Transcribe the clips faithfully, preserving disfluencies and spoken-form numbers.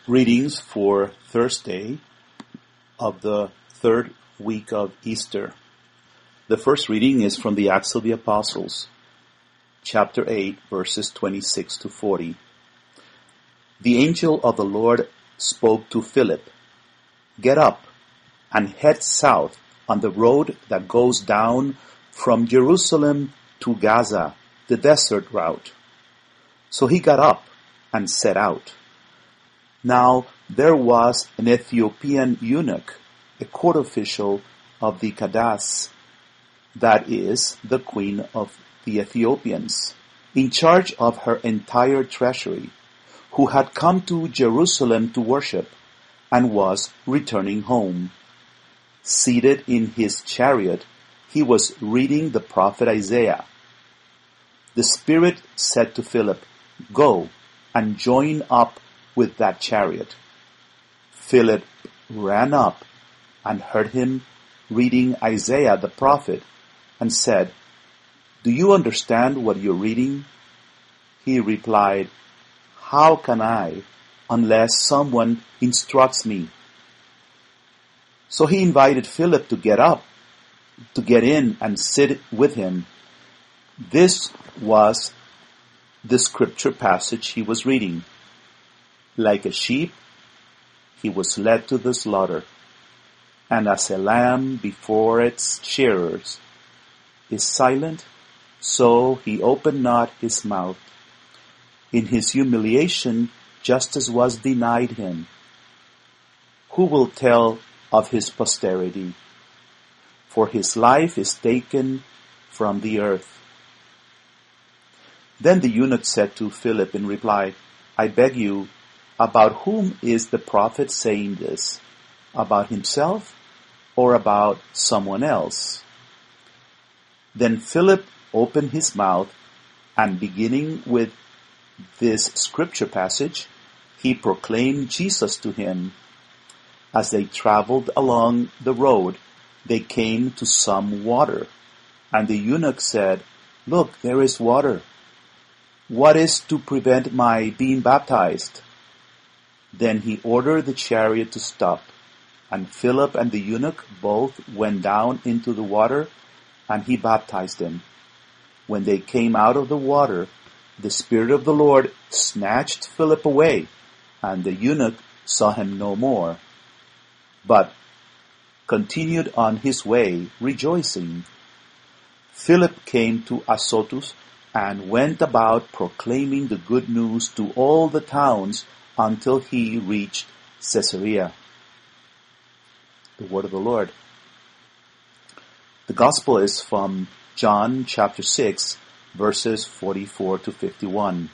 Readings for Thursday of the third week of Easter. The first reading is from the Acts of the Apostles, chapter eight, verses twenty-six to forty. The angel of the Lord spoke to Philip, "Get up and head south on the road that goes down from Jerusalem to Gaza, the desert route." So he got up and set out. Now there was an Ethiopian eunuch, a court official of the Candace, that is, the queen of the Ethiopians, in charge of her entire treasury, who had come to Jerusalem to worship and was returning home. Seated in his chariot, he was reading the prophet Isaiah. The Spirit said to Philip, "Go and join up with that chariot." Philip ran up and heard him reading Isaiah the prophet and said, "Do you understand what you're reading?" He replied, "How can I, unless someone instructs me?" So he invited Philip to get up, to get in and sit with him. This was the scripture passage he was reading. Like a sheep, he was led to the slaughter, and as a lamb before its shearers is silent, so he opened not his mouth. In his humiliation, justice was denied him. Who will tell of his posterity? For his life is taken from the earth. Then the eunuch said to Philip in reply, "I beg you, about whom is the prophet saying this? About himself or about someone else?" Then Philip opened his mouth, and beginning with this scripture passage, he proclaimed Jesus to him. As they traveled along the road, they came to some water, and the eunuch said, "Look, there is water. What is to prevent my being baptized?" Then he ordered the chariot to stop, and Philip and the eunuch both went down into the water, and he baptized him. When they came out of the water, the Spirit of the Lord snatched Philip away, and the eunuch saw him no more, but continued on his way, rejoicing. Philip came to Azotus and went about proclaiming the good news to all the towns until he reached Caesarea. The word of the Lord. The gospel is from John chapter six, verses forty-four to fifty-one.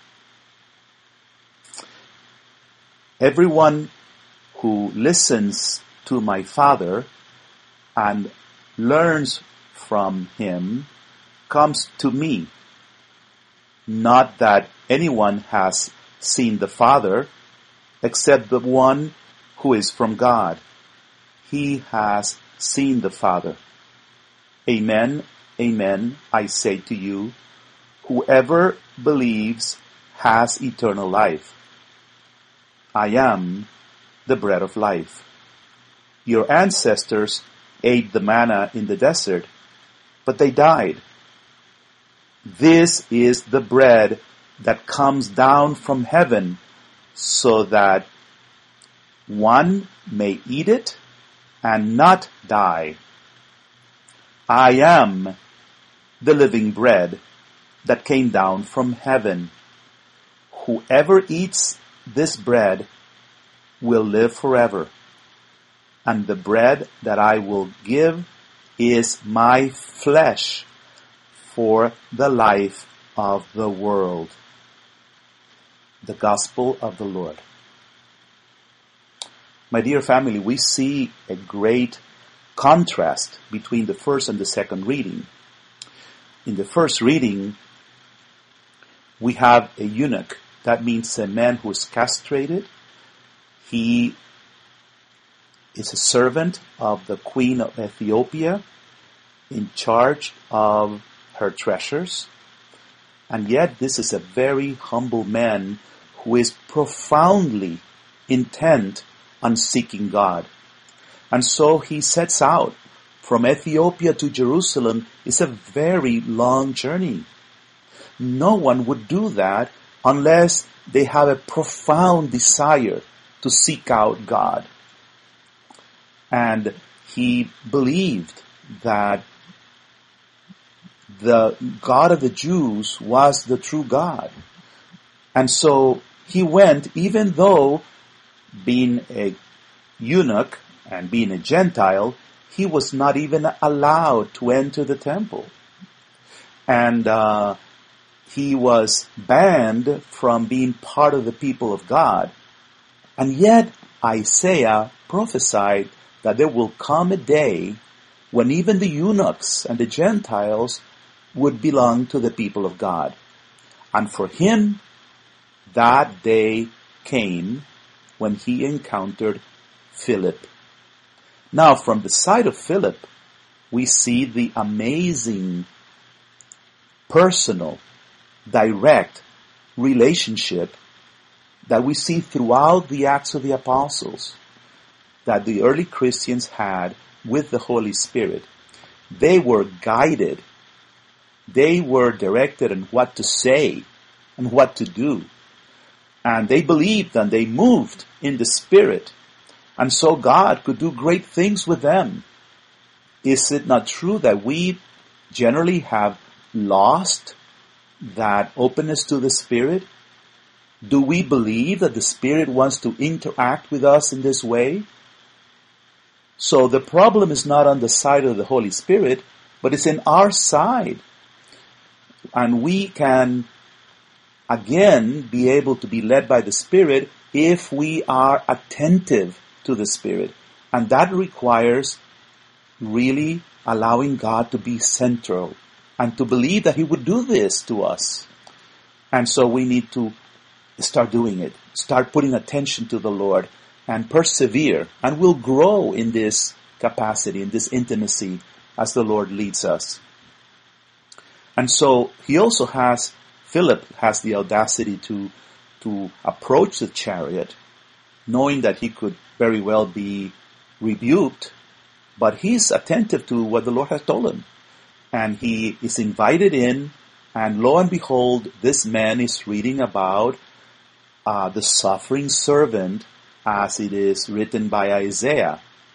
Everyone who listens to my Father and learns from him comes to me. Not that anyone has seen the Father, except the one who is from God. He has seen the Father. Amen, amen, I say to you, whoever believes has eternal life. I am the bread of life. Your ancestors ate the manna in the desert, but they died. This is the bread that comes down from heaven, so that one may eat it and not die. I am the living bread that came down from heaven. Whoever eats this bread will live forever, and the bread that I will give is my flesh for the life of the world. The Gospel of the Lord. My dear family, we see a great contrast between the first and the second reading. In the first reading, we have a eunuch. That means a man who is castrated. He is a servant of the Queen of Ethiopia, in charge of her treasures. And yet this is a very humble man who is profoundly intent on seeking God. And so he sets out. From Ethiopia to Jerusalem is a very long journey. No one would do that unless they have a profound desire to seek out God. And he believed that the God of the Jews was the true God. And so he went, even though being a eunuch and being a Gentile, he was not even allowed to enter the temple. And uh, he was banned from being part of the people of God. And yet Isaiah prophesied that there will come a day when even the eunuchs and the Gentiles would belong to the people of God. And for him, that day came when he encountered Philip. Now, from the side of Philip, we see the amazing, personal, direct relationship that we see throughout the Acts of the Apostles that the early Christians had with the Holy Spirit. They were guided. They were directed on what to say and what to do. And they believed and they moved in the Spirit. And so God could do great things with them. Is it not true that we generally have lost that openness to the Spirit? Do we believe that the Spirit wants to interact with us in this way? So the problem is not on the side of the Holy Spirit, but it's in our side. And we can, again, be able to be led by the Spirit if we are attentive to the Spirit. And that requires really allowing God to be central and to believe that He would do this to us. And so we need to start doing it. Start putting attention to the Lord and persevere. And we'll grow in this capacity, in this intimacy as the Lord leads us. And so he also has, Philip has the audacity to, to approach the chariot, knowing that he could very well be rebuked, but he's attentive to what the Lord has told him. And he is invited in, and lo and behold, this man is reading about uh, the suffering servant as it is written by Isaiah.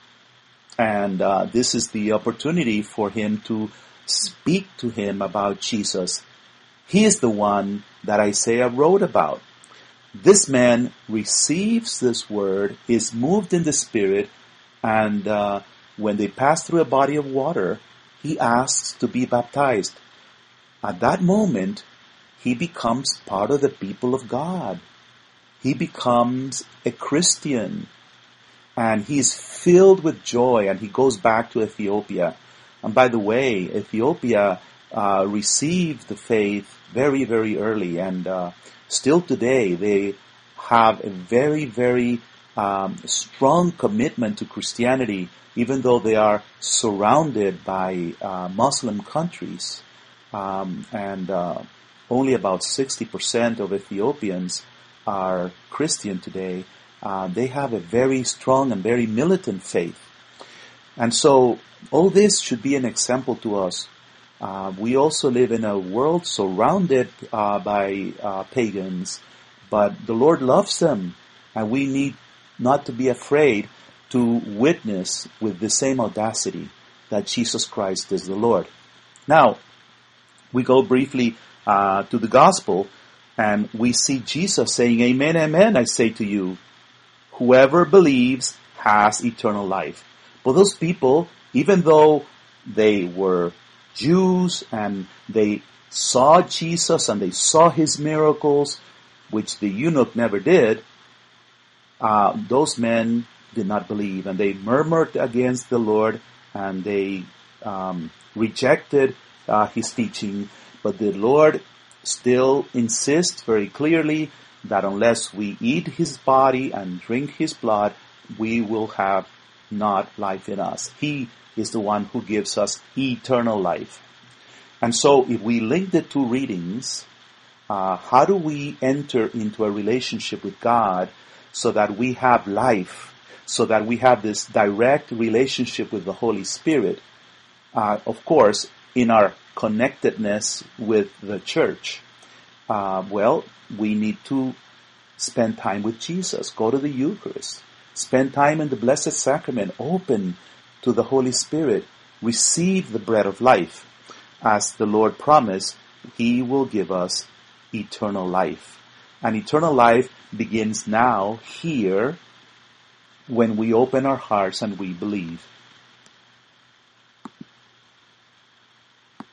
And uh, this is the opportunity for him to speak to him about Jesus. He is the one that Isaiah wrote about. This man receives this word, is moved in the Spirit, and uh, when they pass through a body of water, he asks to be baptized. At that moment, he becomes part of the people of God. He becomes a Christian, and he is filled with joy, and he goes back to Ethiopia. And by the way, Ethiopia uh, received the faith very, very early, and uh, still today they have a very, very um, strong commitment to Christianity, even though they are surrounded by uh, Muslim countries. Um, and uh, only about sixty percent of Ethiopians are Christian today. Uh, they have a very strong and very militant faith. And so all this should be an example to us. Uh, we also live in a world surrounded uh, by uh, pagans, but the Lord loves them, and we need not to be afraid to witness with the same audacity that Jesus Christ is the Lord. Now, we go briefly uh, to the gospel, and we see Jesus saying, "Amen, amen, I say to you, whoever believes has eternal life." But those people, even though they were Jews and they saw Jesus and they saw his miracles, which the eunuch never did, uh, those men did not believe, and they murmured against the Lord, and they um, rejected uh, his teaching. But the Lord still insists very clearly that unless we eat his body and drink his blood, we will have not life in us. He is the one who gives us eternal life. And so if we link the two readings, uh, how do we enter into a relationship with God so that we have life, so that we have this direct relationship with the Holy Spirit. Uh, of course, in our connectedness with the church, uh, well, we need to spend time with Jesus, go to the Eucharist, spend time in the Blessed Sacrament, open to the Holy Spirit, receive the bread of life. As the Lord promised, He will give us eternal life. And eternal life begins now, here, when we open our hearts and we believe.